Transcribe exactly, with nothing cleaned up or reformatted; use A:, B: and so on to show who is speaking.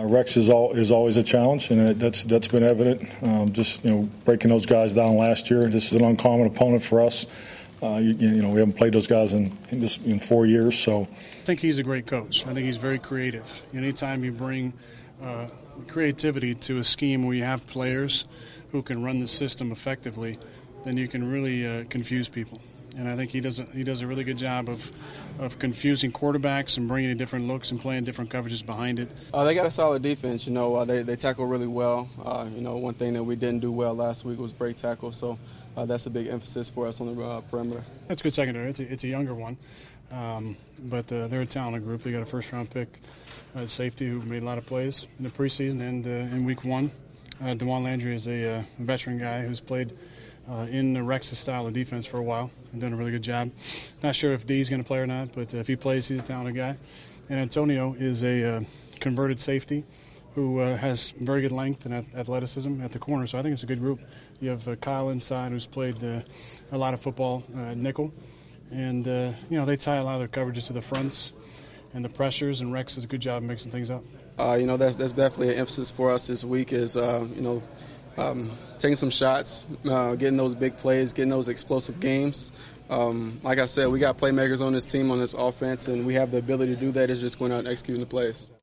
A: Uh, Rex is, all, is always a challenge, and that's that's been evident. Um, just you know, breaking those guys down last year. This is an uncommon opponent for us. Uh, you, you know, we haven't played those guys in in, this, in four years. So,
B: I think he's a great coach. I think he's very creative. Anytime you bring uh, creativity to a scheme where you have players who can run the system effectively, then you can really uh, confuse people. And I think he does a, he does a really good job of of confusing quarterbacks and bringing in different looks and playing different coverages behind it.
C: Uh, they got a solid defense. You know, uh, they they tackle really well. Uh, you know, one thing that we didn't do well last week was break tackle. So uh, that's a big emphasis for us on the uh, perimeter.
B: That's good secondary. It's a, it's a younger one, um, but uh, they're a talented group. They got a first round pick uh, safety who made a lot of plays in the preseason and uh, in week one. Uh, DeJuan Landry is a uh, veteran guy who's played Uh, in the Rex's style of defense for a while and done a really good job. Not sure if D's going to play or not, but uh, if he plays, he's a talented guy. And Antonio is a uh, converted safety who uh, has very good length and athleticism at the corner, so I think it's a good group. You have uh, Kyle inside, who's played uh, a lot of football uh, nickel, and uh, you know they tie a lot of their coverages to the fronts and the pressures, and Rex does a good job mixing things up.
C: Uh, you know that's that's definitely an emphasis for us this week. Is uh, you know. Um, taking some shots, uh, getting those big plays, getting those explosive games. Um, like I said, we got playmakers on this team, on this offense, and we have the ability to do that. It's just going out and executing the plays.